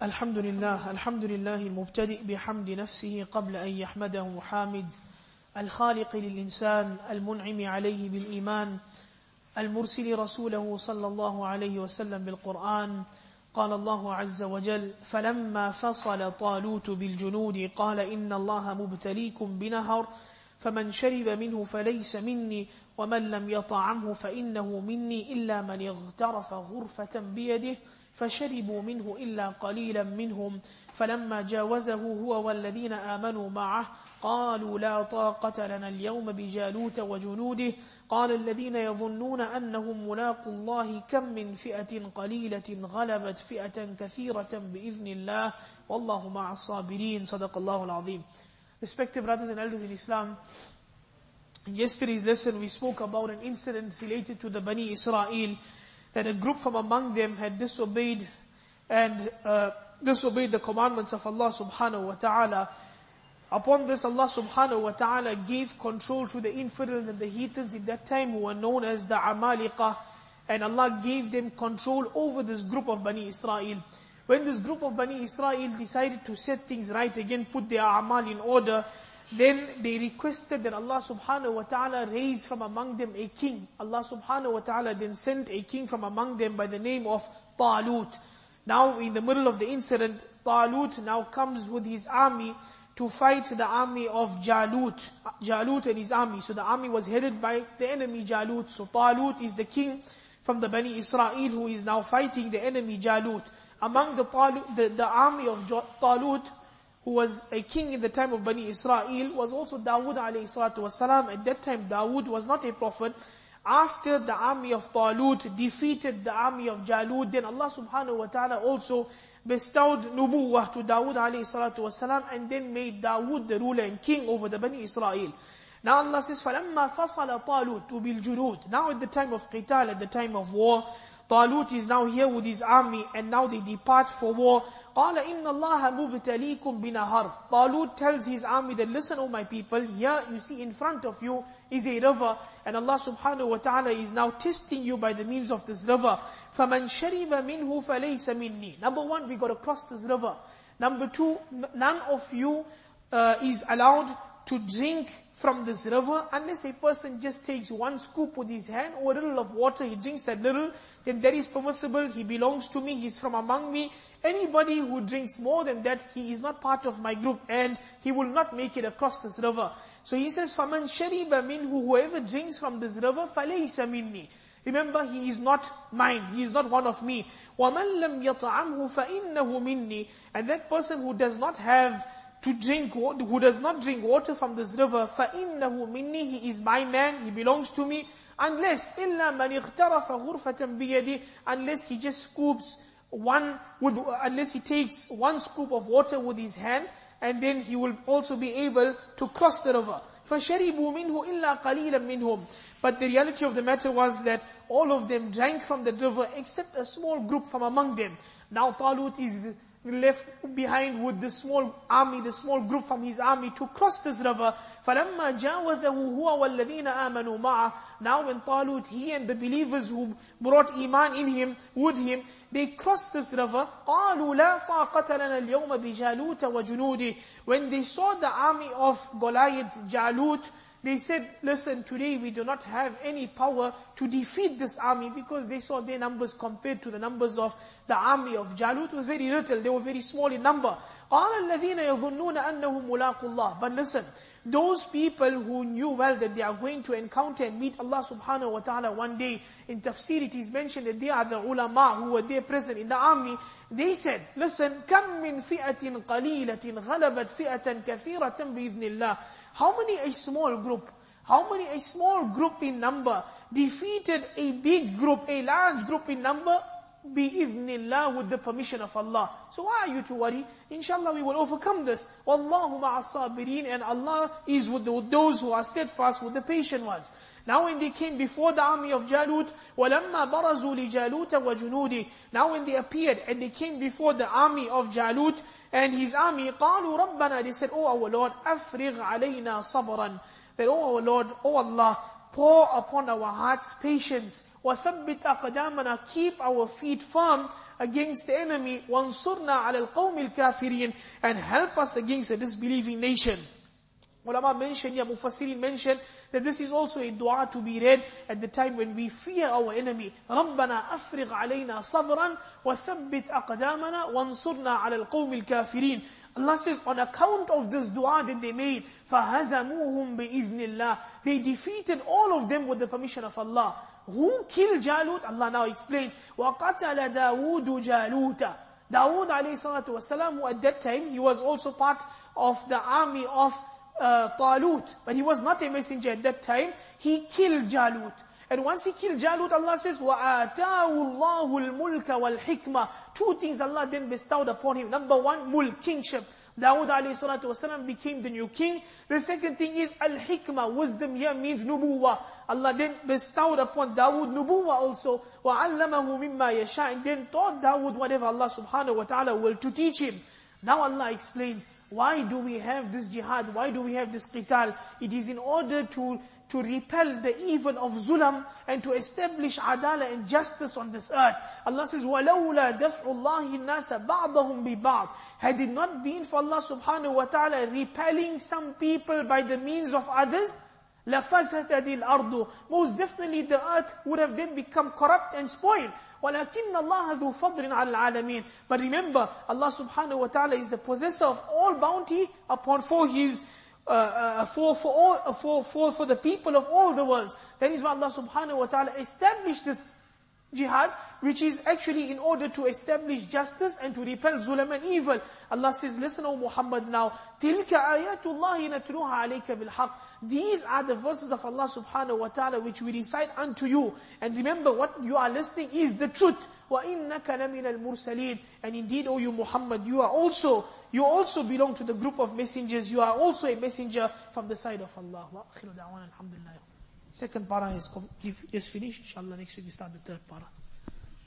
الحمد لله المبتدئ بحمد نفسه قبل أن يحمده حامد الخالق للإنسان المنعم عليه بالإيمان المرسل رسوله صلى الله عليه وسلم بالقرآن. قال الله عز وجل: فلما فصل طالوت بالجنود قال إن الله مبتليكم بنهر فمن شرب منه فليس مني ومن لم يطعمه فإنه مني إلا من اغترف غرفة بيده فشربوا منه إلا قليلا منهم فلما جاوزه هو والذين آمنوا معه قالوا لا طاقة لنا اليوم بجالوت وجنوده قال الذين يظنون أنهم ملاقوا الله كم من فئة قليلة غلبت فئة كثيرة بإذن الله والله مع الصابرين. صدق الله العظيم. Respected brothers and elders in Islam, in yesterday's lesson we spoke about an incident related to the Bani Israel, that a group from among them had disobeyed the commandments of Allah subhanahu wa ta'ala. Upon this, Allah subhanahu wa ta'ala gave control to the infidels and the heathens in that time who were known as the Amalika, and Allah gave them control over this group of Bani Israel. When this group of Bani Israel decided to set things right again, put their amal in order, then they requested that Allah subhanahu wa ta'ala raise from among them a king. Allah subhanahu wa ta'ala then sent a king from among them by the name of Talut. Now in the middle of the incident, Talut now comes with his army to fight the army of Jalut and his army. So the army was headed by the enemy Jalut. So Talut is the king from the Bani Israel who is now fighting the enemy Jalut. Among the army of Talut, who was a king in the time of Bani Israel, was also Dawood alayhi salatu wasalam. At that time, Dawood was not a prophet. After the army of Talut defeated the army of Jalut, then Allah subhanahu wa ta'ala also bestowed nubuwah to Dawood alayhi salatu wasalam, and then made Dawood the ruler and king over the Bani Israel. Now Allah says, فَلَمَّا فَصَلَ طَالُوتُ بِالْجُنُودِ. Now at the time of qital, at the time of war, Talut is now here with his army, and now they depart for war. قَالَ إِنَّ اللَّهَ مُبْتَلِيكُمْ بِنَهَرٍ. Talut tells his army that, listen, O my people, here you see in front of you is a river, and Allah subhanahu wa ta'ala is now testing you by the means of this river. فَمَنْ شَرِبَ مِنْهُ فَلَيْسَ مِنِّي. Number one, we got to cross this river. Number two, none of you is allowed to drink from this river unless a person just takes one scoop with his hand or a little of water, he drinks that little, then that is permissible, he belongs to me, he's from among me. Anybody who drinks more than that, he is not part of my group and he will not make it across this river. So he says, فَمَنْ شَرِبَ مِنْهُ. Whoever drinks from this river, فَلَيْسَ مِنِّي. Remember, he is not mine, he is not one of me. وَمَنْ لَمْ يَطْعَمْهُ فَإِنَّهُ مِنِّي. And that person who does not have to drink, who does not drink water from this river, فَإِنَّهُ مِنِّي. He is my man, he belongs to me. Unless, إِلَّا مَنِ اغْتَرَفَ غُرْفَةً بِيَدِهِ. Unless he just unless he takes one scoop of water with his hand, and then he will also be able to cross the river. فَشَرِبُوا مِنْهُ إِلَّا قَلِيلًا مِنْهُمْ. But the reality of the matter was that all of them drank from the river except a small group from among them. Now Talut is left behind with the small army, the small group from his army to cross this river. فَلَمَّا جَاوَزَهُ هُوَ وَالَّذِينَ آمَنُوا مَعَهُ. Now when Talut, he and the believers who brought iman with him, they crossed this river. قَالُوا لَا طَاقَةَ لَنَا الْيَوْمَ بِجَالُوتَ وَجُنُودِهِ. When they saw the army of Goliath, Jalut, they said, listen, today we do not have any power to defeat this army, because they saw their numbers compared to the numbers of the army of Jalut was very little. They were very small in number. قَالَ الَّذِينَ يَظُنُّونَ أَنَّهُمْ مُلَاقُوا اللَّهِ. But listen, those people who knew well that they are going to encounter and meet Allah subhanahu wa ta'ala one day, in tafsir it is mentioned that they are the ulama who were there present in the army. They said, listen, كَم مِّن فِئَةٍ قَلِيلَةٍ غَلَبَتْ فِئَةً كَثِيرَةً بِإِذْنِ اللَّهِ. How many a small group in number defeated a big group, a large group in number, bi'idhnillah, with the permission of Allah. So why are you to worry? Inshallah we will overcome this. Wallahu ma'as sabirin. And Allah is with those who are steadfast, with the patient ones. Now when they came before the army of Jalut, وَلَمَّا بَرَزُوا لِجَالُوتَ وَجُنُودِهِ. Now when they appeared and they came before the army of Jalut and his army, قَالُوا رَبَّنَا. They said, Oh our Lord, أَفْرِغْ عَلَيْنَا صَبْرًا. That, Oh our Lord, Oh Allah, pour upon our hearts patience. وَثَبِّتْ أَقْدَامَنَا, keep our feet firm against the enemy, وَانْصُرْنَا عَلَى الْقَوْمِ الْكَافِرِينَ, and help us against the disbelieving nation. Ulama mentioned, Mufassirin mentioned, that this is also a dua to be read at the time when we fear our enemy. رَبَّنَا أَفْرِغْ عَلَيْنَا صَبْرًا وَثَبِّتْ أَقْدَامَنَا وَانْصُرْنَا عَلَى الْقَوْمِ الْكَافِرِينَ. Allah says, on account of this dua that they made, فَهَزَمُوهُمْ بِإِذْنِ اللَّهِ, they defeated all of them with the permission of Allah. Who killed Jalut? Allah now explains, وَقَتَلَ دَاوُودُ جَالُوتَ. Dawood alayhi salatu wasalam, who at that time, he was also part of the army of Talut, but he was not a messenger at that time. He killed Jalut. And once he killed Jalut, Allah says, وَآتَاهُ اللَّهُ الْمُلْكَ وَالْحِكْمَةِ. Two things Allah then bestowed upon him. Number one, mulk, kingship. Dawood alayhi salatu wasalam became the new king. The second thing is al-hikmah. Wisdom here means nubuwah. Allah then bestowed upon Dawood nubuwah also. وَعَلَّمَهُ مِمَّا يَشَاءُ, and then taught Dawood whatever Allah subhanahu wa ta'ala will to teach him. Now Allah explains, why do we have this jihad? Why do we have this qital? It is in order to repel the evil of zulam and to establish adala and justice on this earth. Allah says, وَلَوْلَا دَفْعُ اللَّهِ النَّاسَ بَعْضَهُمْ بِبَعْضٍ. Had it not been for Allah subhanahu wa ta'ala repelling some people by the means of others, لَفَسَدَتِ الْأَرْضُ. Most definitely the earth would have then become corrupt and spoiled. وَلَكِنَّ اللَّهَ ذُو فَضْلٍ عَلَى الْعَالَمِينَ. But remember, Allah subhanahu wa ta'ala is the possessor of all bounty for His for the people of all the worlds. That is why Allah subhanahu wa ta'ala established this jihad, which is actually in order to establish justice and to repel zulam and evil. Allah says, listen, O Muhammad, now, تِلْكَ آيَاتُ اللَّهِ نَتْلُوهَا عَلَيْكَ بِالْحَقِّ. These are the verses of Allah subhanahu wa ta'ala which we recite unto you. And remember, what you are listening is the truth. وَإِنَّكَ لَمِنَ الْمُرْسَلِينَ. And indeed, O you Muhammad, you also belong to the group of messengers. You are also a messenger from the side of Allah. وَأَخِرُ دَعْوَانَ الْحَمْدُ لِلَّهِ. Second para is finished. Inshallah, next week we start the third para.